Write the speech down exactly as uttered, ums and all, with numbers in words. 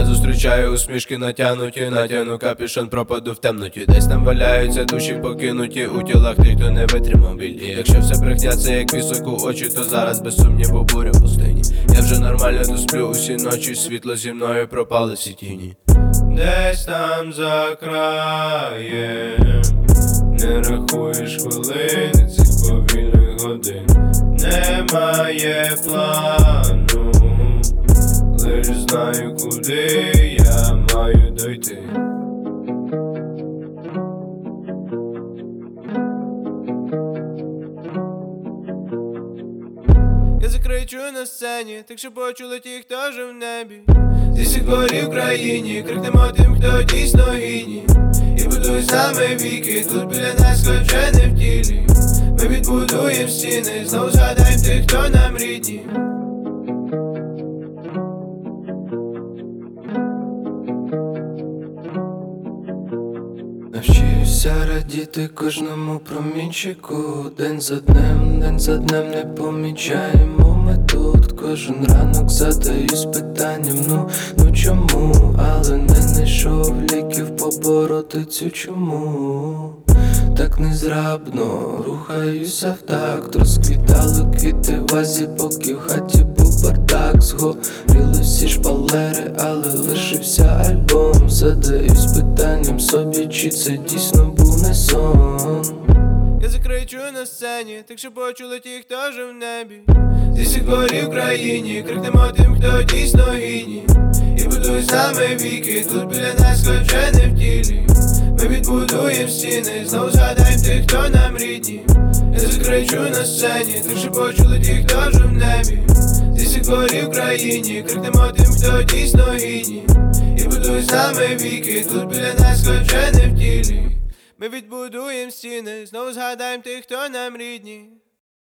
Я зустрічаю усмішки натягнуті, натягну капюшон, пропаду в темноті. Десь там валяються душі покинуті, у тілах тих, хто не витримав біль. І якщо все брехня, це як пісок у очі, то зараз без сумніву буря в пустині. Я вже нормально досплю усі ночі, світло зі мною пропали всі тіні. Десь там за краєм не рахуєш хвилини цих повільних годин. Немає плану, лиш знаю, куди я маю дойти. Я закричу на сцені, так що почули ті, хто жив в небі. Зі всіх дворів в країні крикнемо тим, хто дійсно гідні. І будуй саме віки, тут біля нас, хоч не в тілі. Ми відбудуєм стіни, знову згадаєм тих, хто нам рідні. Навчився радіти кожному промінчику. День за днем, день за днем не помічаємо ми тут. Кожен ранок задаюсь питанням, ну, ну чому? Але не знайшов ліків побороти цю чуму. Так незрабно рухаюся в такт. Розквітали квіти в вазі, поки в хаті був бардак. Згоріли всі шпалери, але лишився альбом. Задаюсь питанням собі, чи це дійсно був не сон. Я закричу на сцені, так що почули ті, хто жив в небі. Зі всіх дворів в країні крикнемо тим, хто дійсно гідні. І будуй саме віки, тут біля нас, хоч не в тілі. Ми відбудуєм стіни, знову згадаєм тих, хто нам рідні. Я закричу на сцені, так що почули ті, хто жив в небі. Зі всіх дворів в країні крикнемо тим, хто дійсно гідні. І будуй саме віки, тут біля нас, хоч не в тілі. Ми відбудуєм стіни, знову згадаєм тих, хто нам рідні.